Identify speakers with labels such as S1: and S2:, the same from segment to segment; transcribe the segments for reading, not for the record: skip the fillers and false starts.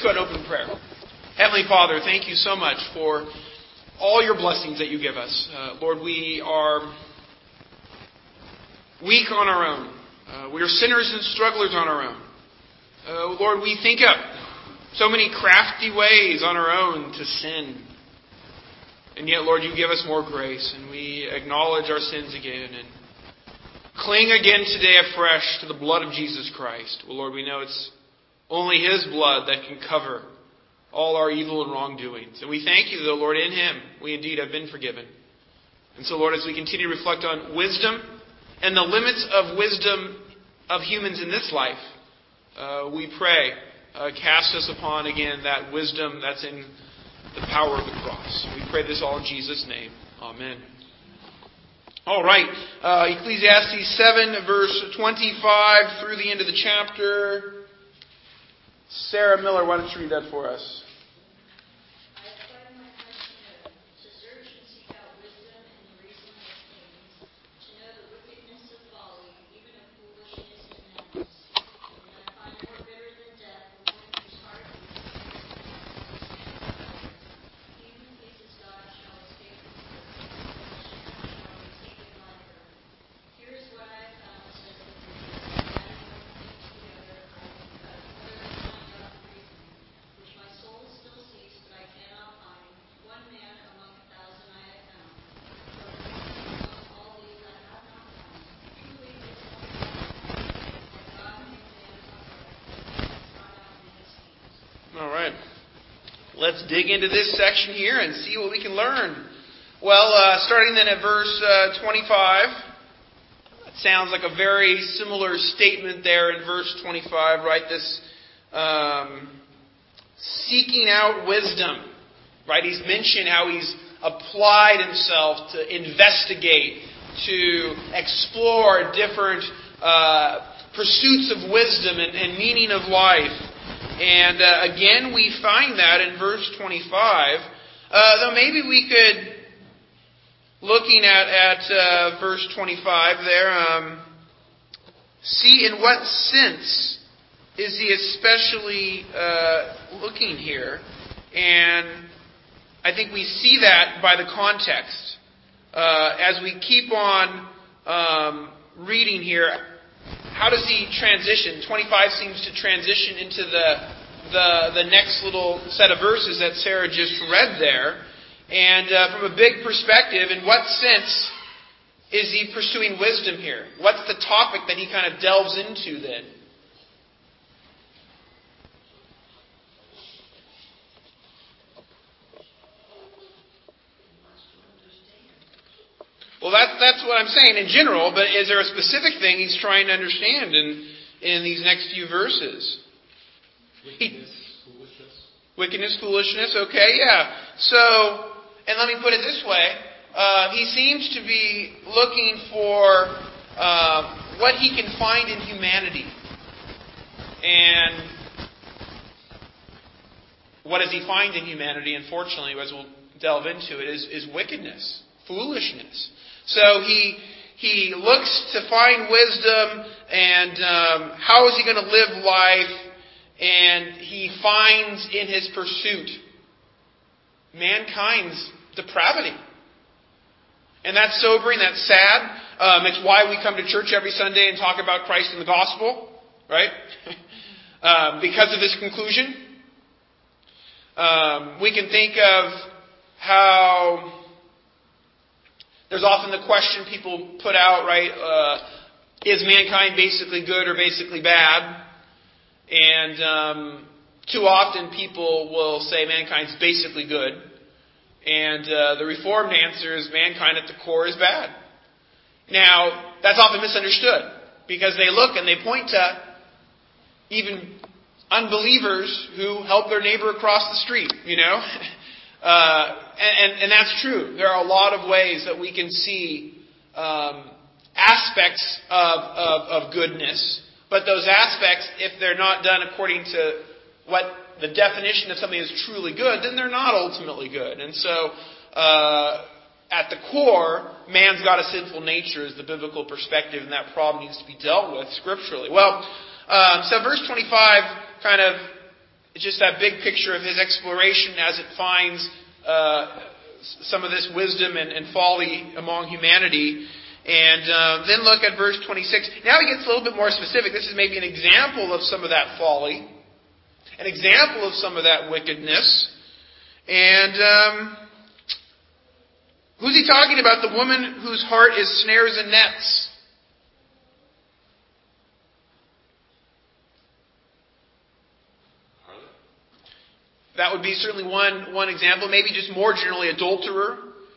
S1: go ahead and open prayer. Heavenly Father, thank you so much for all your blessings that you give us. Lord, we are weak on our own. We are sinners and strugglers on our own. Lord, we think up so many crafty ways on our own to sin. And yet, Lord, you give us more grace, and we acknowledge our sins again and cling again today afresh to the blood of Jesus Christ. Well, Lord, we know it's only His blood that can cover all our evil and wrongdoings. And we thank you, though, Lord, in Him we indeed have been forgiven. And so, Lord, as we continue to reflect on wisdom and the limits of wisdom of humans in this life, we pray, cast us upon, again, that wisdom that's in the power of the cross. We pray this all in Jesus' name. Amen. All right. Ecclesiastes 7, verse 25 through the end of the chapter. Sarah Miller, why don't you read that for us? Let's dig into this section here and see what we can learn. Well, starting then at verse 25. It sounds like a very similar statement there in verse 25, right? This seeking out wisdom, right? He's mentioned how he's applied himself to investigate, to explore different pursuits of wisdom and meaning of life. And again, we find that in verse 25. Though maybe we could, looking at verse 25 there, see in what sense is he especially looking here. And I think we see that by the context. As we keep on reading here, how does he transition? 25 seems to transition into the next little set of verses that Sarah just read there. And from a big perspective, in what sense is he pursuing wisdom here? What's the topic that he kind of delves into then? Well, that's what I'm saying in general, but is there a specific thing he's trying to understand in these next few verses? Wickedness, foolishness, okay, yeah. So, and let me put it this way. He seems to be looking for what he can find in humanity. And what does he find in humanity? Unfortunately, as we'll delve into it, is wickedness, foolishness. So he looks to find wisdom and how is he going to live life, and he finds in his pursuit mankind's depravity. And that's sobering, that's sad. It's why we come to church every Sunday and talk about Christ and the gospel, right? Because of this conclusion. We can think of how there's often the question people put out, right? Is mankind basically good or basically bad? And too often people will say mankind's basically good. And the Reformed answer is mankind at the core is bad. Now, that's often misunderstood because they look and they point to even unbelievers who help their neighbor across the street, you know. And that's true. There are a lot of ways that we can see aspects of goodness. But those aspects, if they're not done according to what the definition of something is truly good, then they're not ultimately good. And so, at the core, man's got a sinful nature is the biblical perspective, and that problem needs to be dealt with scripturally. Well, so verse 25 kind of It's just that big picture of his exploration as it finds some of this wisdom and folly among humanity. And then look at verse 26. Now he gets a little bit more specific. This is maybe an example of some of that folly, an example of some of that wickedness. And who's he talking about? The woman whose heart is snares and nets. That would be certainly one example. Maybe just more generally, adulterer,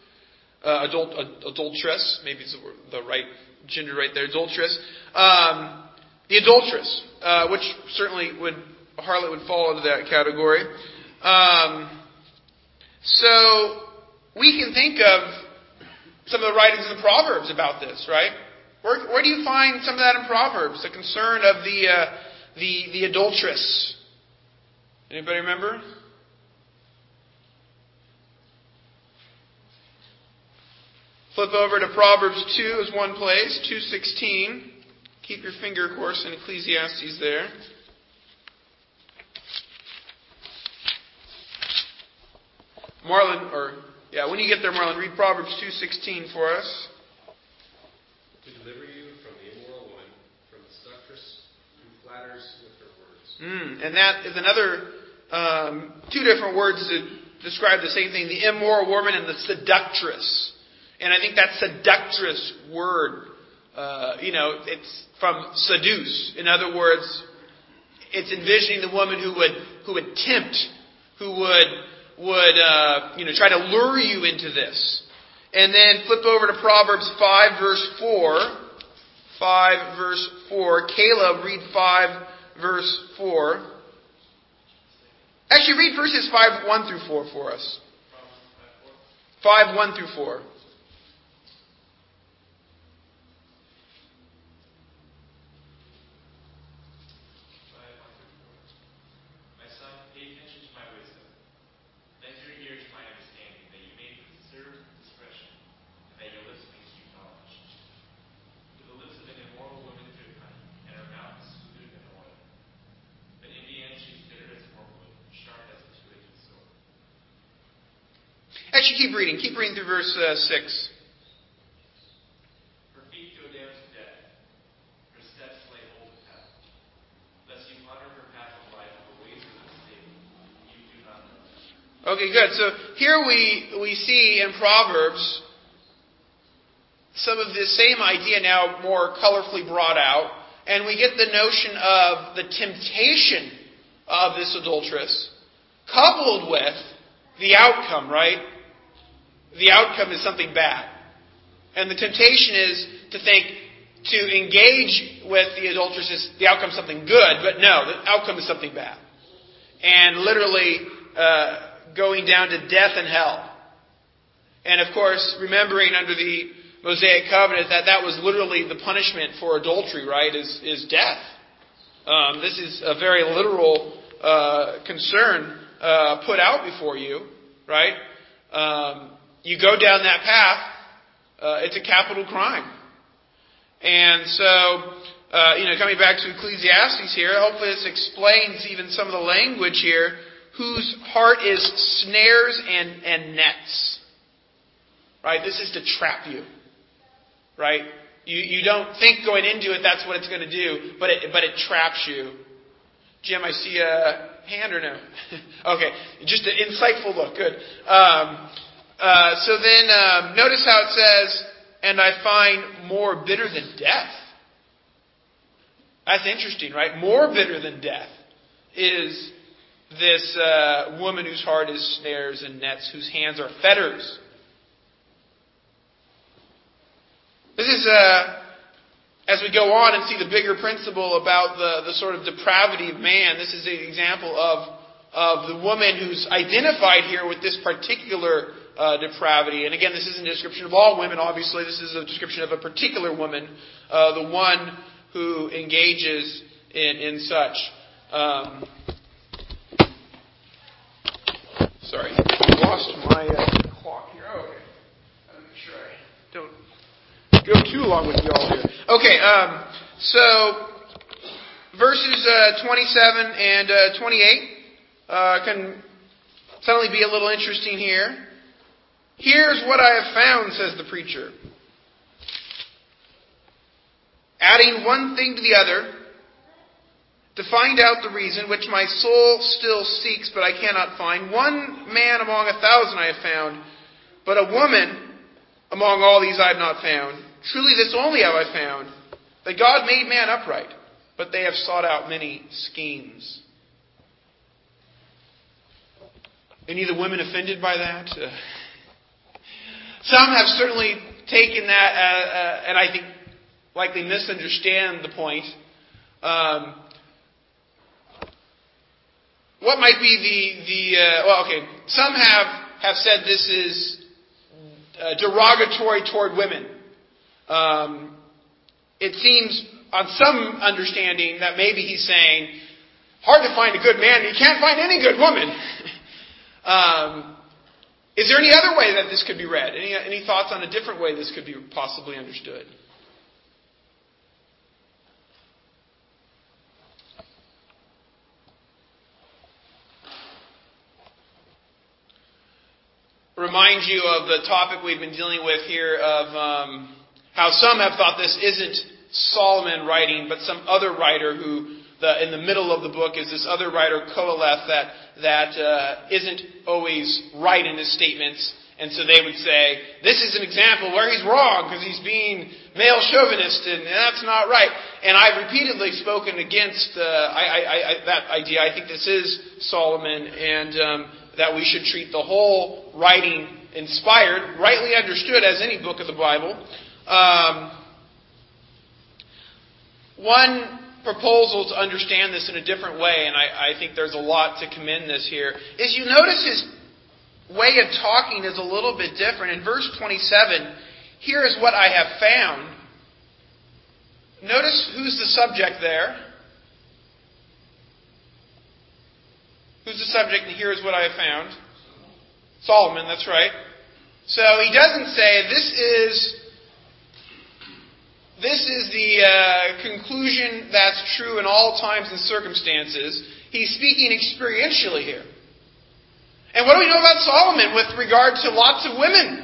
S1: adulteress. Maybe it's the right gender right there, adulteress. The adulteress, which certainly harlot would fall into that category. So we can think of some of the writings in the Proverbs about this, right? Where do you find some of that in Proverbs? The concern of the adulteress. Anybody remember? Flip over to Proverbs 2 as one place, 2:16. Keep your finger, of course, in Ecclesiastes there. When you get there, Marlon, read Proverbs 2:16 for us.
S2: To deliver you from the immoral woman, from the seductress who flatters with her words.
S1: And that is another, two different words that describe the same thing, the immoral woman and the seductress. And I think that seductress word, it's from seduce. In other words, it's envisioning the woman who would tempt, who would try to lure you into this. And then flip over to Proverbs 5 verse 4. 5 verse 4. Caleb, read 5 verse 4. Actually, read verses 5, 1 through 4 for us. 5, 1 through 4. Actually, keep reading. Keep reading through verse 6.
S3: Her feet go down to death. Her steps lay hold of hell. Lest you ponder her path of life, the ways of the stable. You do not know.
S1: Okay, good. So here we see in Proverbs some of this same idea now more colorfully brought out. And we get the notion of the temptation of this adulteress coupled with the outcome, right? The outcome is something bad. And the temptation is to think, to engage with the adulteress is the outcome is something good, but no, the outcome is something bad. And literally going down to death and hell. And of course, remembering under the Mosaic covenant that was literally the punishment for adultery, right, is death. This is a very literal concern put out before you, right? You go down that path, it's a capital crime. And so, coming back to Ecclesiastes here, hopefully this explains even some of the language here, whose heart is snares and nets. Right? This is to trap you. Right? You don't think going into it that's what it's going to do, but it traps you. Jim, I see a hand or no? Okay, just an insightful look. Good. So then, notice how it says, and I find more bitter than death. That's interesting, right? More bitter than death is this woman whose heart is snares and nets, whose hands are fetters. This is, as we go on and see the bigger principle about the sort of depravity of man, this is an example of the woman who's identified here with this particular depravity. And again, this isn't a description of all women, obviously. This is a description of a particular woman, the one who engages in such. Sorry, I lost my clock here. Oh, okay. I'll make sure I don't go too long with you all here. Okay, so verses 27 and 28. can suddenly be a little interesting here. Here's what I have found, says the preacher. Adding one thing to the other, to find out the reason, which my soul still seeks, but I cannot find. One man among 1,000 I have found, but a woman among all these I have not found. Truly this only have I found, that God made man upright, but they have sought out many schemes. Any of the women offended by that? Some have certainly taken that, and I think likely misunderstand the point. What might be some have said this is derogatory toward women. It seems on some understanding that maybe he's saying, hard to find a good man, you can't find any good woman. Is there any other way that this could be read? Any thoughts on a different way this could be possibly understood? Remind you of the topic we've been dealing with here of how some have thought this isn't Solomon writing, but some other writer who, in the middle of the book, is this other writer, Qoheleth, that isn't always right in his statements. And so they would say, this is an example where he's wrong because he's being male chauvinist and that's not right. And I've repeatedly spoken against that idea. I think this is Solomon and that we should treat the whole writing inspired, rightly understood as any book of the Bible. One proposal to understand this in a different way, and I think there's a lot to commend this here, is you notice his way of talking is a little bit different. In verse 27, here is what I have found. Notice who's the subject there. Who's the subject? And here is what I have found. Solomon, that's right. So he doesn't say this is the conclusion that's true in all times and circumstances. He's speaking experientially here. And what do we know about Solomon with regard to lots of women?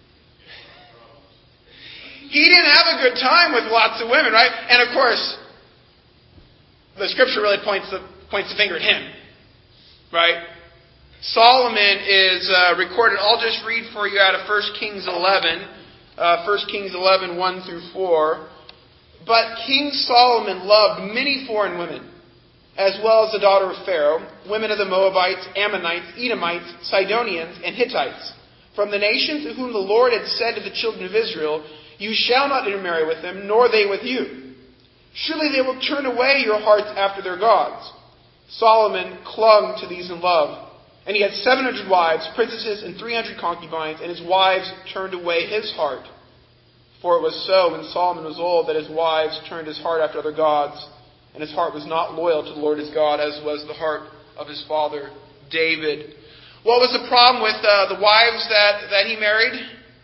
S1: He didn't have a good time with lots of women, right? And of course, the scripture really points the finger at him. Right? Solomon is recorded. I'll just read for you out of 1 Kings 11. 1 Kings 11, 1 through 4. But King Solomon loved many foreign women, as well as the daughter of Pharaoh, women of the Moabites, Ammonites, Edomites, Sidonians, and Hittites, from the nations to whom the Lord had said to the children of Israel, you shall not intermarry with them, nor they with you. Surely they will turn away your hearts after their gods. Solomon clung to these in love. And he had 700 wives, princesses, and 300 concubines, and his wives turned away his heart. For it was so when Solomon was old that his wives turned his heart after other gods, and his heart was not loyal to the Lord his God, as was the heart of his father David. What was the problem with the wives that he married?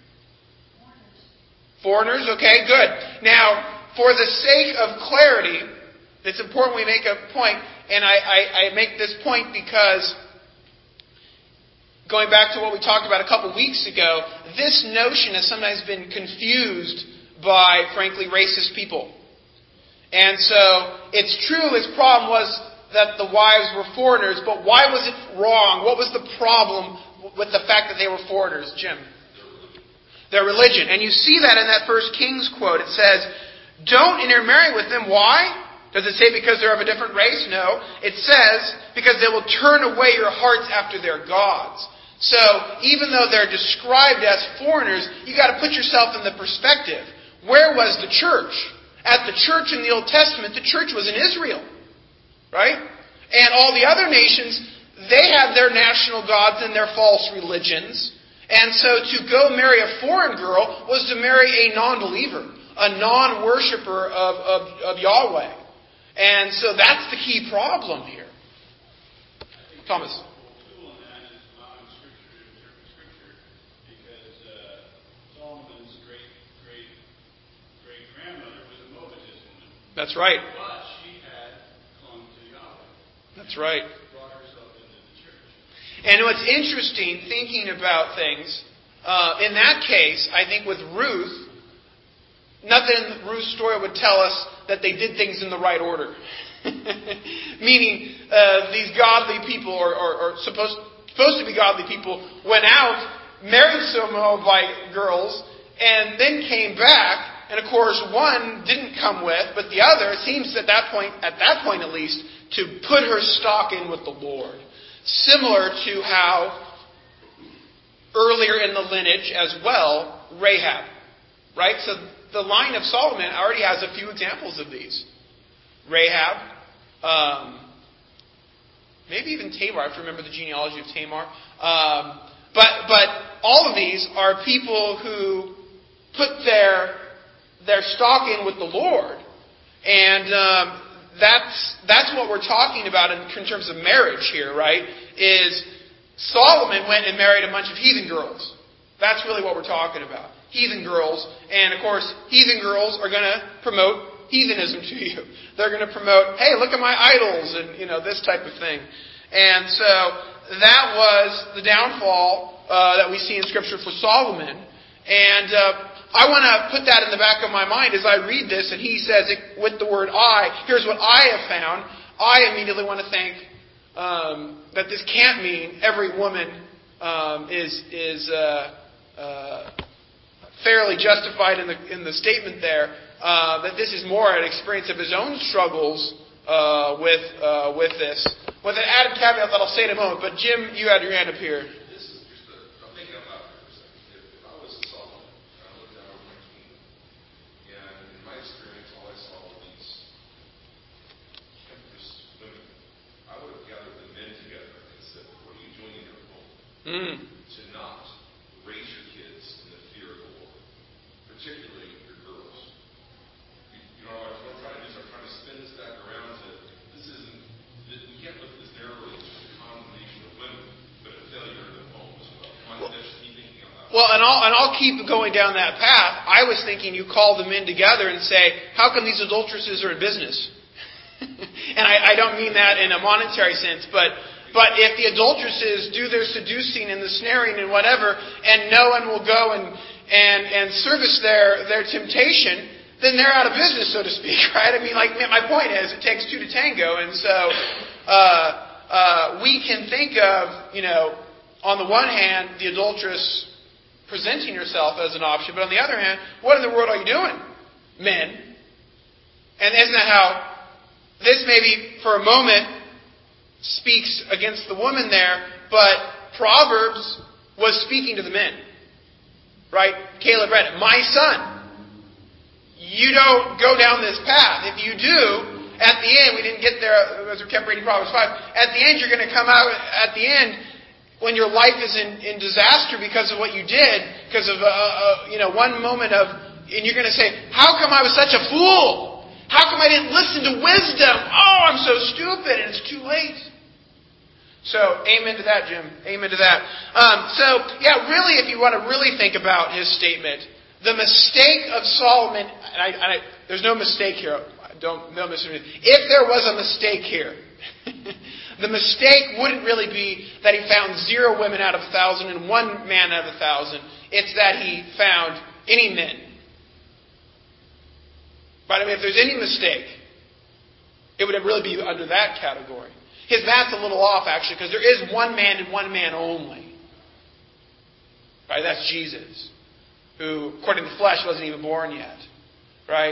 S1: Foreigners, okay, good. Now, for the sake of clarity, it's important we make a point. And I make this point because, going back to what we talked about a couple weeks ago, this notion has sometimes been confused by, frankly, racist people. And so, it's true his problem was that the wives were foreigners, but why was it wrong? What was the problem with the fact that they were foreigners, Jim? Their religion. And you see that in that 1 Kings quote. It says, don't intermarry with them. Why? Does it say because they're of a different race? No. It says because they will turn away your hearts after their gods. So, even though they're described as foreigners, you got to put yourself in the perspective. Where was the church? At the church in the Old Testament, the church was in Israel. Right? And all the other nations, they had their national gods and their false religions. And so to go marry a foreign girl was to marry a non-believer, a non-worshipper of Yahweh. And so that's the key problem here. Thomas.
S4: That's
S1: right.
S4: But she had clung to Yahweh.
S1: That's right.
S4: Brought herself into the
S1: And what's interesting, thinking about things, in that case, I think with Ruth, nothing in Ruth's story would tell us that they did things in the right order. Meaning, these godly people, or supposed to be godly people, went out, married some Moabite girls, and then came back. And of course, one didn't come with, but the other seems at that point at least, to put her stock in with the Lord. Similar to how earlier in the lineage as well, Rahab. Right? So the line of Solomon already has a few examples of these. Rahab, maybe even Tamar, I have to remember the genealogy of Tamar. But all of these are people who put their stock in with the Lord. And that's what we're talking about in terms of marriage here, right? Is Solomon went and married a bunch of heathen girls. That's really what we're talking about. Heathen girls. And of course, heathen girls are going to promote heathenism to you. They're going to promote, hey, look at my idols, and this type of thing. And so that was the downfall that we see in Scripture for Solomon. And I want to put that in the back of my mind as I read this, and he says it with the word I. Here's what I have found. I immediately want to think that this can't mean every woman is fairly justified in the statement there. That this is more an experience of his own struggles with this. With an added caveat that I'll say in a moment. But Jim, you had your hand up here.
S2: This is just I'm thinking out loud for a second. If I was a Solomon, I looked down over my team, and in my experience, all I saw were these empress women. I would have gathered the men together and said, "What are you doing in your home? To not raise your kids in the fear of the Lord, particularly your girls." What I'm trying to do is I'm trying to spin this back around to this isn't. We can't look at this narrowly as just a condemnation of women, but a failure of the home as well. That's just me thinking about.
S1: Well, and I'll keep going down that path. I was thinking you call the men together and say, how come these adulteresses are in business? And I don't mean that in a monetary sense, but if the adulteresses do their seducing and the snaring and whatever, and no one will go and service their temptation, then they're out of business, so to speak, right? I mean, like, my point is, it takes two to tango, and so we can think of, on the one hand, the adulteress presenting herself as an option, but on the other hand, what in the world are you doing, men? And isn't that how this maybe, for a moment, speaks against the woman there, but Proverbs was speaking to the men, right? Caleb read it, my son. You don't go down this path. If you do, at the end, we didn't get there as we kept reading Proverbs 5. At the end, you're going to come out at the end when your life is in disaster because of what you did, because of one moment and you're going to say, how come I was such a fool? How come I didn't listen to wisdom? Oh, I'm so stupid, and it's too late. So, amen to that, Jim. Amen to that. Really, if you want to really think about his statement, the mistake of Solomon, and there's no mistake here. Don't misunderstand. If there was a mistake here, the mistake wouldn't really be that he found 0 women out of 1,000 and 1 man out of 1,000. It's that he found any men. But if there's any mistake, it would really be under that category. His math's a little off, actually, because there is 1 man and 1 man only. Right? That's Jesus, who, according to the flesh, wasn't even born yet. Right?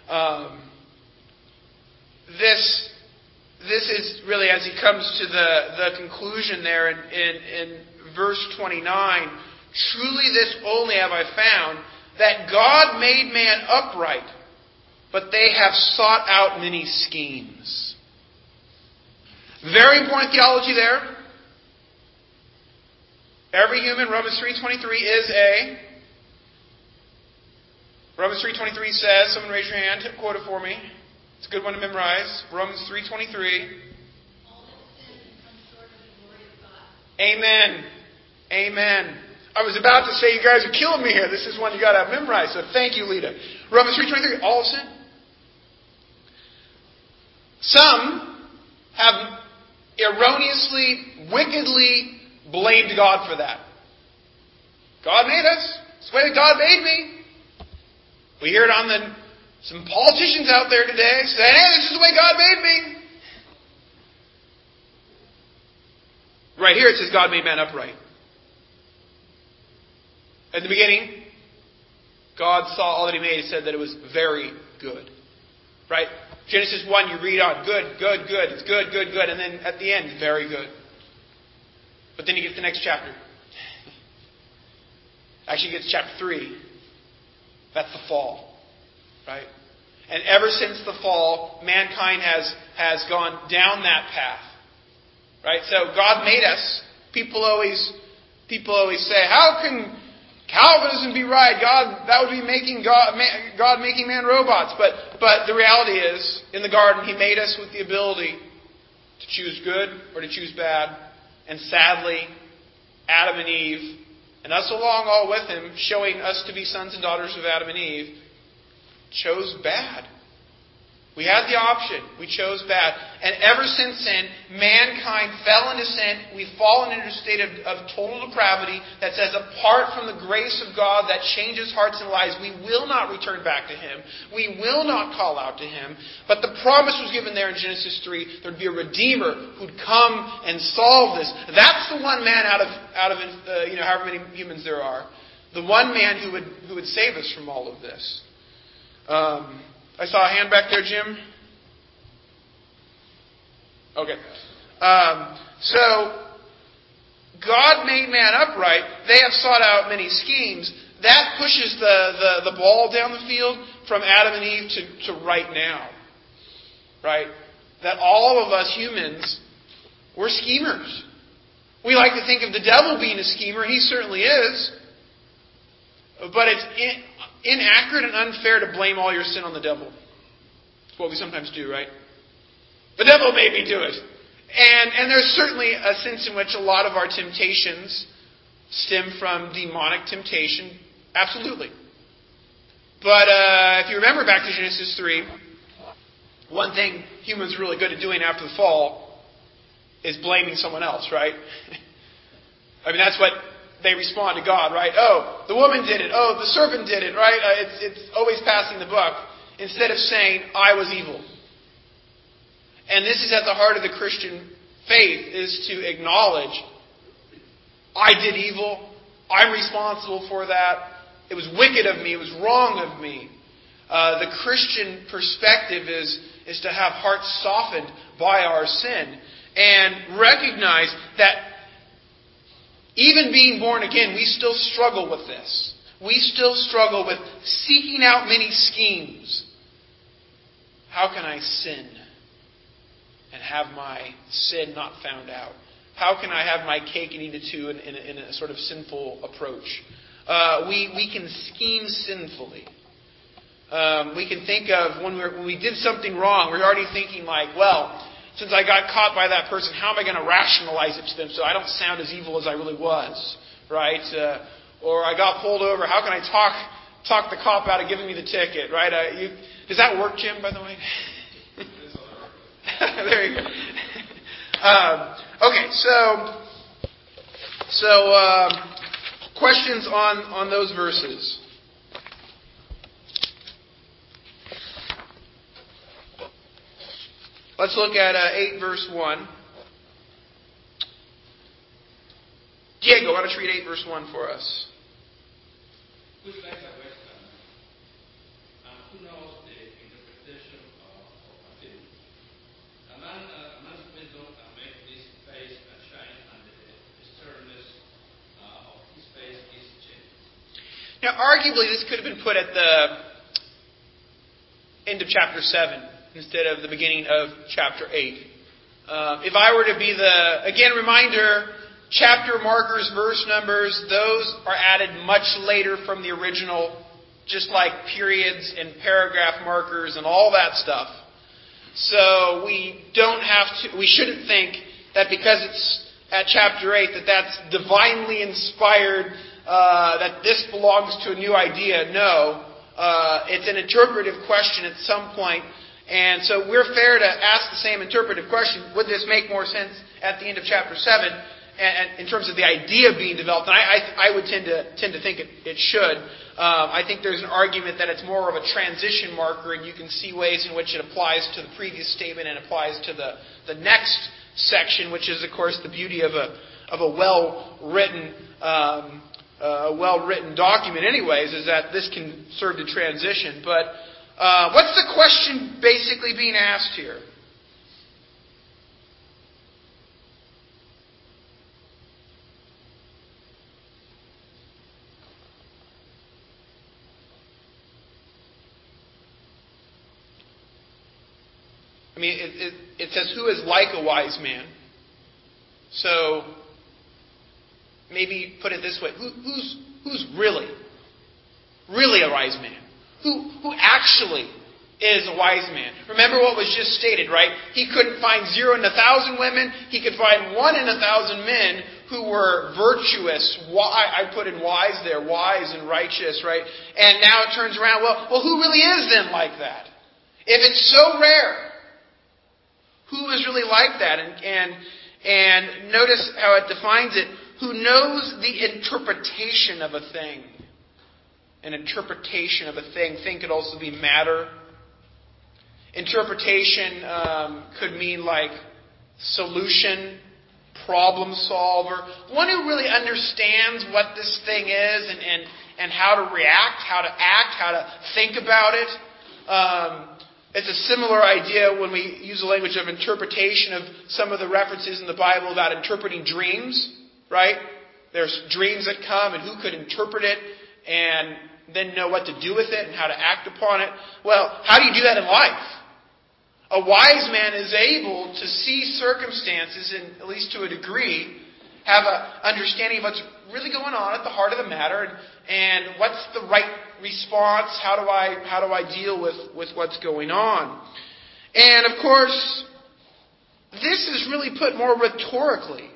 S1: This is really, as he comes to the conclusion there in verse 29, truly this only have I found, that God made man upright, but they have sought out many schemes. Very important theology there. Every human, Romans 3:23 is a... Romans 3:23 says, someone raise your hand, quote it for me. It's a good one to memorize. Romans 3:23. Amen. Amen. I was about to say, you guys are killing me here. This is one you got to have memorized. So thank you, Lita. Romans 3:23. All sin. Some have erroneously, wickedly blamed God for that. God made us. It's the way that God made me. We hear it on some politicians out there today saying, hey, this is the way God made me. Right here it says God made man upright. At the beginning, God saw all that He made. He said that it was very good. Right? Genesis 1, you read on, good, good, good. It's good, good, good. And then at the end, very good. But then you get to the next chapter. Actually, you get to chapter 3. That's the fall. Right? And ever since the fall, mankind has gone down that path. Right? So God made us. People always say, how can Calvinism be right? That would be making God making man robots. But the reality is, in the garden, He made us with the ability to choose good or to choose bad. And sadly, Adam and Eve, and us along all with Him, showing us to be sons and daughters of Adam and Eve, chose bad. We had the option. We chose bad. And ever since then, mankind fell into sin. We've fallen into a state of total depravity that says apart from the grace of God that changes hearts and lives, we will not return back to Him. We will not call out to Him. But the promise was given there in Genesis 3. There would be a Redeemer who'd come and solve this. That's the one man out of however many humans there are. The one man who would save us from all of this. I saw a hand back there, Jim. Okay. So, God made man upright. They have sought out many schemes. That pushes the ball down the field from Adam and Eve to right now. Right? That all of us humans, we're schemers. We like to think of the devil being a schemer. He certainly is. But it's inaccurate and unfair to blame all your sin on the devil. It's what we sometimes do, right? The devil made me do it. And there's certainly a sense in which a lot of our temptations stem from demonic temptation. Absolutely. But if you remember back to Genesis 3, one thing humans are really good at doing after the fall is blaming someone else, right? I mean, that's what they respond to God, right? Oh, the woman did it. Oh, the serpent did it, right? It's always passing the buck instead of saying, I was evil. And this is at the heart of the Christian faith, is to acknowledge, I did evil. I'm responsible for that. It was wicked of me. It was wrong of me. The Christian perspective is to have hearts softened by our sin and recognize that even being born again, we still struggle with this. We still struggle with seeking out many schemes. How can I sin and have my sin not found out? How can I have my cake and eat it too in a sort of sinful approach? We can scheme sinfully. We can think of when we did something wrong, we're already thinking like, well, since I got caught by that person, how am I going to rationalize it to them so I don't sound as evil as I really was, right? Or I got pulled over, how can I talk the cop out of giving me the ticket, right? Does that work, Jim, by the way? There you go. Okay, so questions on those verses. Let's look at 8 verse 1. Diego, why don't you read 8 verse 1 for us?
S4: Which legs are Western? Who knows the interpretation of a film? A man's wisdom makes his face shine, and the sternness of his face is changed.
S1: Now, arguably, this could have been put at the end of chapter 7. Instead of the beginning of chapter 8. If I were to be reminder, chapter markers, verse numbers, those are added much later from the original, just like periods and paragraph markers and all that stuff. So we shouldn't think that because it's at chapter 8 that's divinely inspired, that this belongs to a new idea. No, it's an interpretive question at some point. And so we're fair to ask the same interpretive question. Would this make more sense at the end of chapter 7? and in terms of the idea being developed, and I would tend to think it should. I think there's an argument that it's more of a transition marker, and you can see ways in which it applies to the previous statement and applies to the next section, which is, of course, the beauty of a well-written document. Anyways, is that this can serve to transition. But what's the question basically being asked here? I mean, it says, who is like a wise man? So, maybe put it this way. Who's really a wise man? Who actually is a wise man? Remember what was just stated, right? He couldn't find 0 in 1,000 women. He could find 1 in 1,000 men who were virtuous. I put in wise there, wise and righteous, right? And now it turns around, well, who really is then like that? If it's so rare, who is really like that? And notice how it defines it. Who knows the interpretation of a thing. An interpretation of a thing could also be matter. Interpretation could mean like solution, problem solver. One who really understands what this thing is and how to react, how to act, how to think about it. It's a similar idea when we use the language of interpretation of some of the references in the Bible about interpreting dreams, right? There's dreams that come, and who could interpret it and then know what to do with it and how to act upon it. Well, how do you do that in life? A wise man is able to see circumstances, and at least to a degree, have an understanding of what's really going on at the heart of the matter, and what's the right response. How do I deal with what's going on? And of course, this is really put more rhetorically.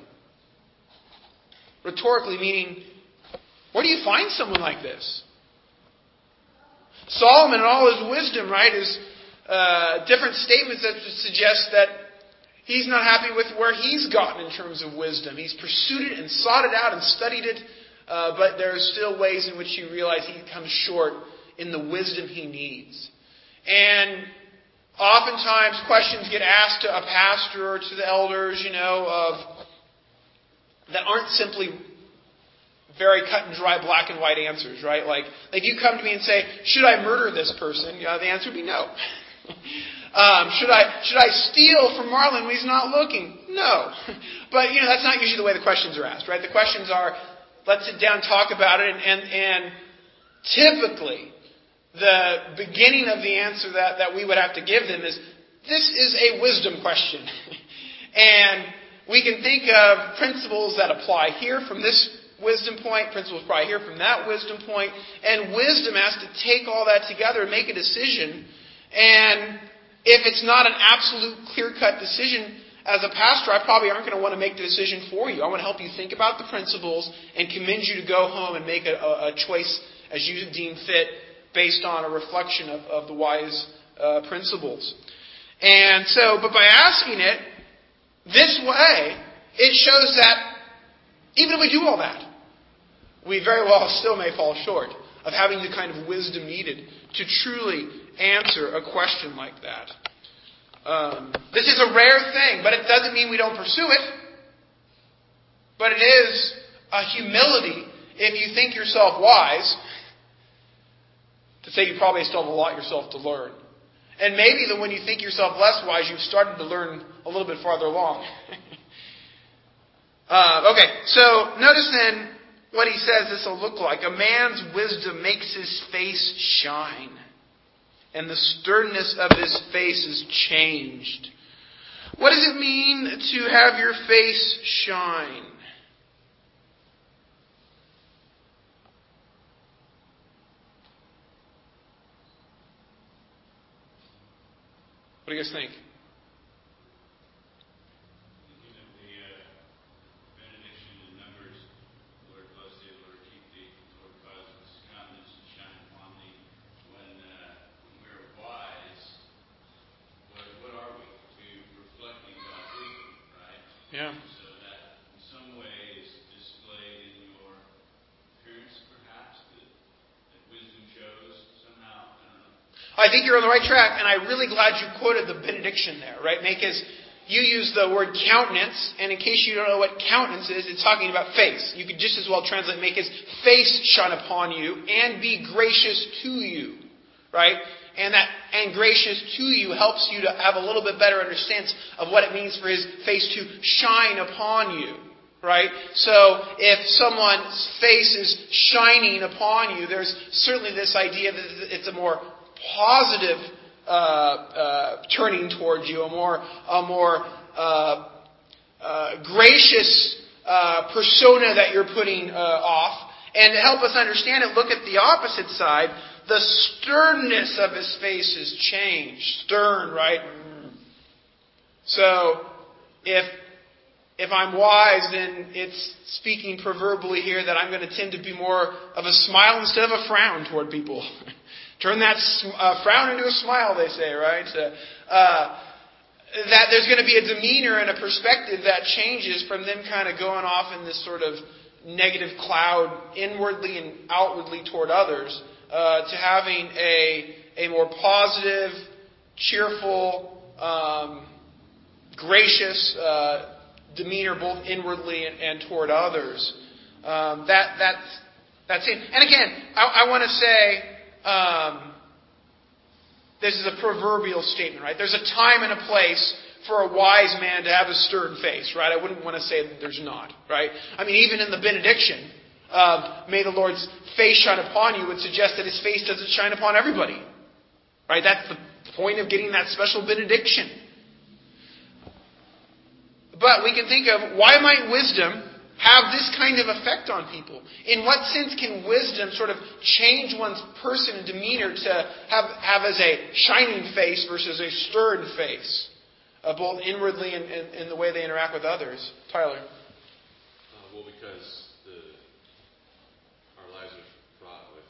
S1: Rhetorically meaning, where do you find someone like this? Solomon, in all his wisdom, right, is different statements that suggest that he's not happy with where he's gotten in terms of wisdom. He's pursued it and sought it out and studied it, but there are still ways in which he realizes he comes short in the wisdom he needs. And oftentimes questions get asked to a pastor or to the elders, that aren't simply very cut and dry, black and white answers, right? Like you come to me and say, should I murder this person? The answer would be no. Should I steal from Marlon when he's not looking? No. But, that's not usually the way the questions are asked, right? The questions are, let's sit down, talk about it, and typically the beginning of the answer that we would have to give them is, this is a wisdom question. And we can think of principles that apply here from this wisdom point, principles apply here from that wisdom point, and wisdom has to take all that together and make a decision. And if it's not an absolute clear-cut decision, as a pastor, I probably aren't going to want to make the decision for you. I want to help you think about the principles and commend you to go home and make a choice as you deem fit based on a reflection of the wise principles. And so, but by asking it this way, it shows that even if we do all that, we very well still may fall short of having the kind of wisdom needed to truly answer a question like that. This is a rare thing, but it doesn't mean we don't pursue it. But it is a humility if you think yourself wise to say you probably still have a lot yourself to learn. And maybe that when you think yourself less wise, you've started to learn a little bit farther along. Okay, so notice then what he says this will look like. A man's wisdom makes his face shine, and the sternness of his face is changed. What does it mean to have your face shine? What do you guys think? Yeah.
S3: So that in some way
S1: I think you're on the right track, and I'm really glad you quoted the benediction there, right? You use the word countenance, and in case you don't know what countenance is, it's talking about face. You could just as well translate, make His face shine upon you and be gracious to you, right? And gracious to you helps you to have a little bit better understanding of what it means for His face to shine upon you, right? So if someone's face is shining upon you, there's certainly this idea that it's a more positive turning towards you, a more gracious persona that you're putting off. And to help us understand it, look at the opposite side. The sternness of His face is changed. Stern, right? So, if I'm wise, then it's speaking proverbially here that I'm going to tend to be more of a smile instead of a frown toward people. Turn that frown into a smile, they say, right? That there's going to be a demeanor and a perspective that changes from them kind of going off in this sort of negative cloud inwardly and outwardly toward others, to having a more positive, cheerful, gracious demeanor both inwardly and toward others. That's it. And again, I want to say, this is a proverbial statement, right? There's a time and a place for a wise man to have a stern face, right? I wouldn't want to say that there's not, right? I mean, even in the benediction, may the Lord's face shine upon you would suggest that His face doesn't shine upon everybody, right? That's the point of getting that special benediction. But we can think of, why might wisdom have this kind of effect on people? In what sense can wisdom sort of change one's person and demeanor to have as a shining face versus a stern face, both inwardly and in the way they interact with others? Tyler?
S5: Well, because our lives are fraught with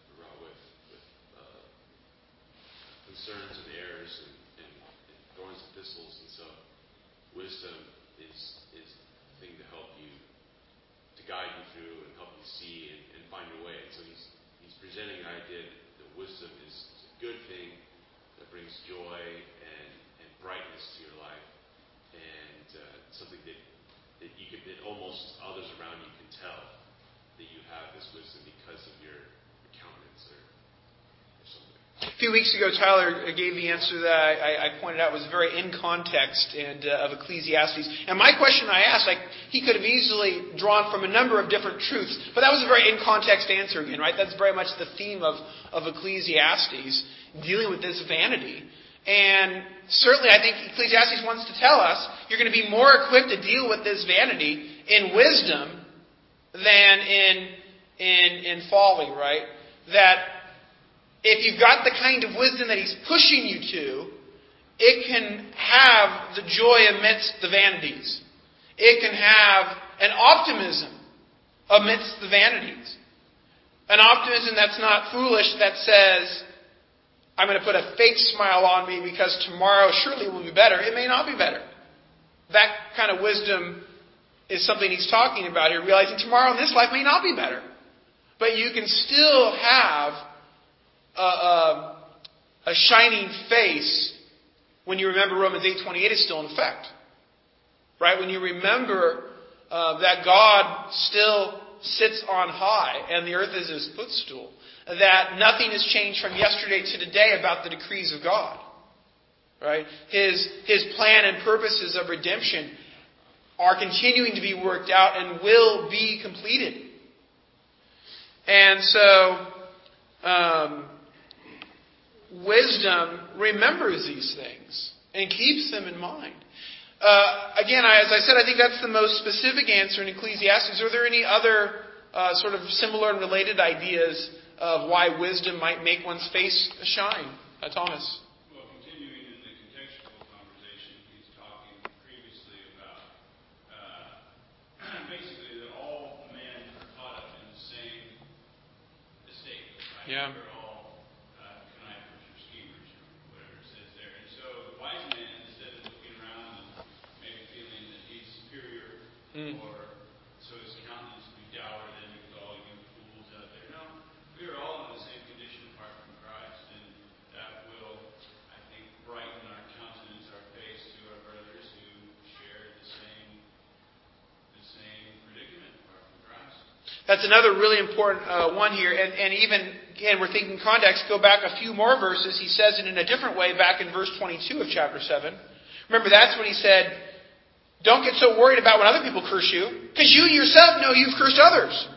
S5: concerns and errors and thorns and thistles, and so wisdom is the thing to help you, to guide you through and help you see and find your way. And so he's presenting an idea that wisdom is a good thing that brings joy and brightness to your life, and something that almost others around you can tell that you have this wisdom because of your countenance or something.
S1: A few weeks ago, Tyler gave the answer that I pointed out was very in context and of Ecclesiastes. And my question I asked, he could have easily drawn from a number of different truths, but that was a very in context answer again, right? That's very much the theme of Ecclesiastes, dealing with this vanity. And certainly I think Ecclesiastes wants to tell us you're going to be more equipped to deal with this vanity in wisdom than in folly, right? That if you've got the kind of wisdom that He's pushing you to, it can have the joy amidst the vanities. It can have an optimism amidst the vanities. An optimism that's not foolish, that says, I'm going to put a fake smile on me because tomorrow surely will be better. It may not be better. That kind of wisdom is something he's talking about here, realizing tomorrow in this life may not be better. But you can still have a shining face when you remember Romans 8:28 is still in effect. Right? When you remember that God still sits on high and the earth is His footstool. That nothing has changed from yesterday to today about the decrees of God. Right? His plan and purposes of redemption are continuing to be worked out and will be completed. And so, wisdom remembers these things and keeps them in mind. Again, as I said, I think that's the most specific answer in Ecclesiastes. Are there any other sort of similar and related ideas of why wisdom might make one's face shine? Thomas?
S4: Well, continuing in the contextual conversation, he's talking previously about basically that all men are caught up in the same estate. Right?
S1: Yeah.
S4: We're all connivers or schemers or whatever it says there. And so the wise man, instead of looking around and maybe feeling that he's superior or so his countenance would be dour than because all you fools out there. No, we are all in the same condition apart from Christ, and that
S1: That's another really important one here. And even, again, we're thinking context. Go back a few more verses. He says it in a different way back in verse 22 of chapter 7. Remember, that's when he said, don't get so worried about when other people curse you, because you yourself know you've cursed others.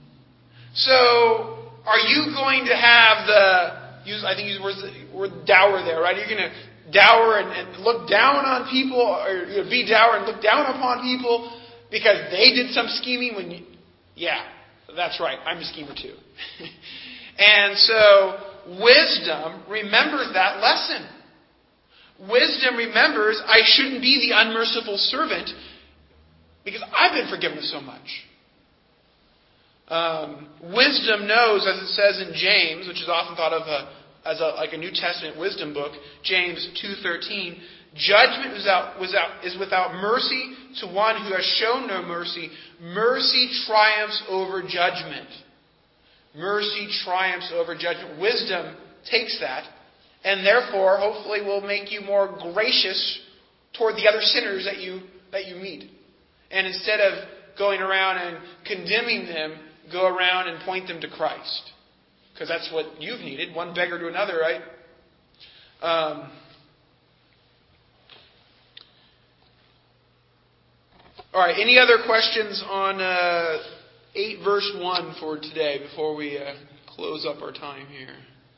S1: So, are you going to have I think use the word dour there, right? Are you going to dour and look down on people, or be dour and look down upon people because they did some scheming yeah, that's right. I'm a schemer too. And so, wisdom remembers that lesson. Wisdom remembers I shouldn't be the unmerciful servant because I've been forgiven so much. Wisdom knows, as it says in James, which is often thought of as like a New Testament wisdom book, James 2:13, judgment is without mercy to one who has shown no mercy. Mercy triumphs over judgment. Mercy triumphs over judgment. Wisdom takes that, and therefore, hopefully, will make you more gracious toward the other sinners that you meet. And instead of going around and condemning them, go around and point them to Christ. Because that's what you've needed, one beggar to another, right? All right, any other questions on 8 verse 1 for today before we close up our time here?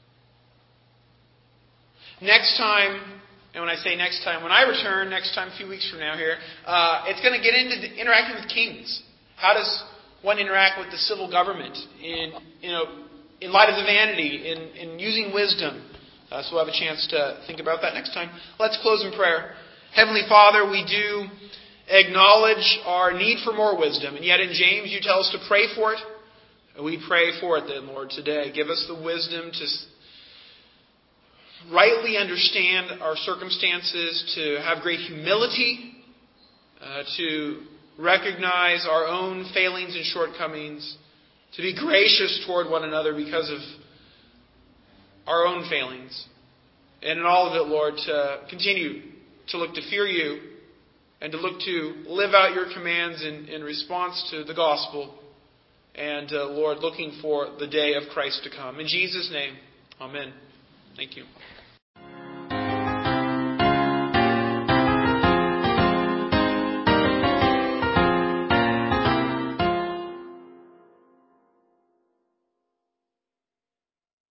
S1: Next time, and when I say next time, when I return next time, a few weeks from now here, it's going to get into interacting with kings. How does one interact with the civil government in light of the vanity, in using wisdom? So we'll have a chance to think about that next time. Let's close in prayer. Heavenly Father, we do acknowledge our need for more wisdom, and yet in James you tell us to pray for it. We pray for it then, Lord, today. Give us the wisdom to rightly understand our circumstances, to have great humility, to recognize our own failings and shortcomings, to be gracious toward one another because of our own failings. And in all of it, Lord, to continue to look to fear you and to look to live out your commands in response to the gospel. And, Lord, looking for the day of Christ to come. In Jesus' name, amen. Thank you.